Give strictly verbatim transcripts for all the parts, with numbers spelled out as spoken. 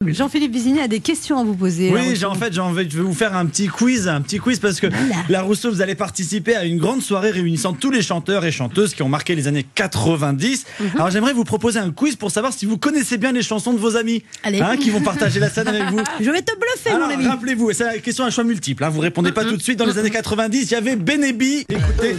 Jean-Philippe Vizini a des questions à vous poser. Oui, j'ai, en fait, j'ai envie, je vais vous faire un petit quiz, un petit quiz parce que voilà. La Rousseau, vous allez participer à une grande soirée réunissant tous les chanteurs et chanteuses qui ont marqué les années quatre-vingt-dix. Mm-hmm. Alors j'aimerais vous proposer un quiz pour savoir si vous connaissez bien les chansons de vos amis, hein, qui vont partager la scène avec vous. Je vais te bluffer, Alors, mon ami. Rappelez-vous, et c'est la question à choix multiple. Hein, vous répondez pas mm-hmm. tout de suite. Dans les années quatre-vingt-dix, il y avait Benebi. Écoutez.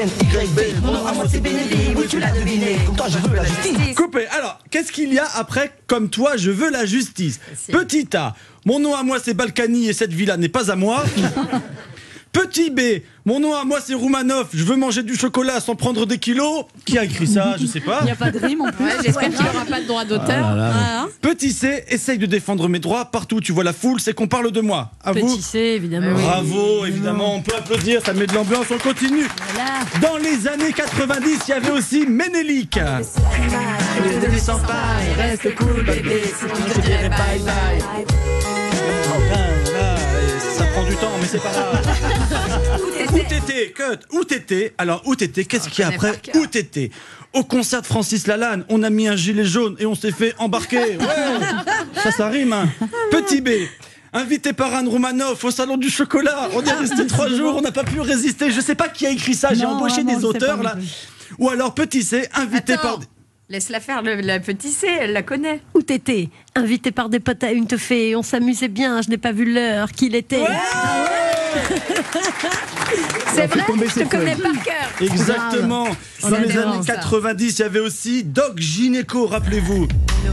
Oui, tu l'as deviné. Toi, je veux la justice. Coupé. Alors, qu'est-ce qu'il y a après Comme toi, je veux la justice? Petit A, mon nom à moi c'est Balkany et cette villa n'est pas à moi. Petit B, mon nom à moi c'est Roumanoff, je veux manger du chocolat sans prendre des kilos. Qui a écrit ça? Je sais pas. Il n'y a pas de rime en plus. Ouais, j'espère qu'il n'y aura pas de droit d'auteur. Ah là là. Ah, Petit C, essaye de défendre mes droits. Partout où tu vois la foule, c'est qu'on parle de moi. À Petit vous. C, évidemment. Bravo, oui. Évidemment, on peut applaudir, ça met de l'ambiance, on continue. Voilà. Dans les années quatre-vingt-dix, il y avait aussi Ménélique. Ne descends pas et reste cool, bébé. Si tu te dirais bye bye. Ça prend du temps, mais c'est pas grave. Où t'étais, cut? Où t'étais? Alors, où t'étais? Qu'est-ce qu'il y a après? Où t'étais? Au concert de Francis Lalanne, on a mis un gilet jaune et on s'est fait embarquer. Ouais. Ça, ça rime. Hein. Petit B. Invité par Anne Roumanoff au salon du chocolat. On y est resté trois jours, on n'a pas pu résister. Je sais pas qui a écrit ça. J'ai embauché vraiment, des auteurs là. Ou alors Petit C, invité Attends. par. Laisse-la faire, le, la petite C, elle la connaît. Où t'étais? Invité par des potes à une teufée, on s'amusait bien, je n'ai pas vu l'heure qu'il était. Ouais. Ah ouais. C'est vrai, je te connais par cœur. Exactement. On Dans les adore années ça. quatre-vingt-dix, il y avait aussi Doc Gynéco, rappelez-vous.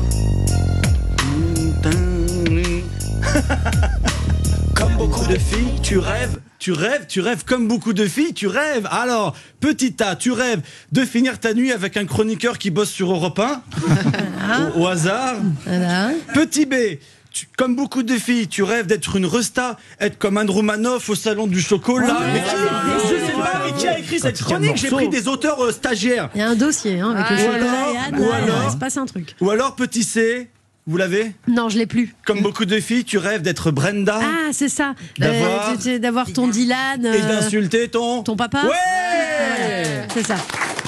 Comme beaucoup de filles, tu rêves, tu rêves, tu rêves comme beaucoup de filles, tu rêves. Alors, petit A, tu rêves de finir ta nuit avec un chroniqueur qui bosse sur Europe un, au, au hasard. Voilà. Petit B, tu, comme beaucoup de filles, tu rêves d'être une resta, être comme Anne Roumanoff au salon du chocolat. Ouais, mais qui, ouais, je sais pas, mais qui a écrit cette chronique? J'ai pris des auteurs euh, stagiaires. Il y a un dossier hein, avec Ah, le ou chocolat alors- et Anne. ou là, alors- il se passe un truc. Ou alors, petit C, vous l'avez? Non, je l'ai plus. Comme beaucoup de filles, tu rêves d'être Brenda Ah, c'est ça. D'avoir- Euh, c'est- d'avoir ton Dylan. et euh, d'insulter ton... ton papa. Ouais. Voilà, c'est ça.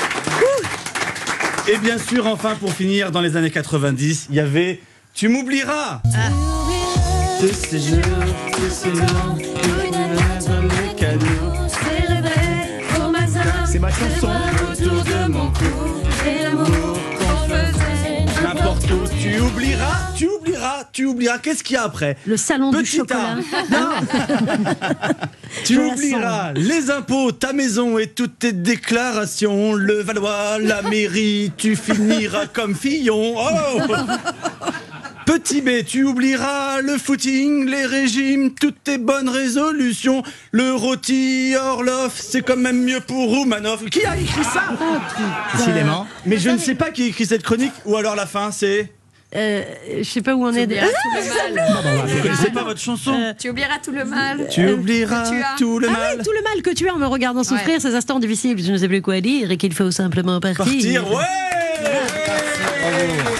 Et bien sûr, enfin, pour finir, dans les années quatre-vingt-dix, il y avait Tu m'oublieras. De ces jours, de ces jours, mes cadeaux. C'est ma chanson. Autour de mon cou, et l'amour qu'on faisait. N'importe où, tu oublieras, tu oublieras, tu oublieras. Qu'est-ce qu'il y a après? Le salon du Petit chocolat. A. Non. Tu Je la oublieras les impôts, ta maison et toutes tes déclarations. Le Valois, la mairie, tu finiras comme Fillon. Oh. Petit B, tu oublieras le footing, les régimes, toutes tes bonnes résolutions. Le rôti Orloff, c'est quand même mieux pour Roumanoff. Qui a écrit ça? Décidément. Mais je ne sais pas qui a écrit cette chronique. Ou alors la fin, c'est... Euh, je sais pas où on est. Tu oublieras tout le mal. Vous ne connaissez pas votre chanson? Tu oublieras tout le mal. Tu oublieras que tu as. tout le Ah mal. oui, tout le mal que tu as en me regardant souffrir, Ouais. ces instants difficiles, je ne sais plus quoi dire et qu'il faut simplement partir. Partir, ouais. Voilà. Bravo.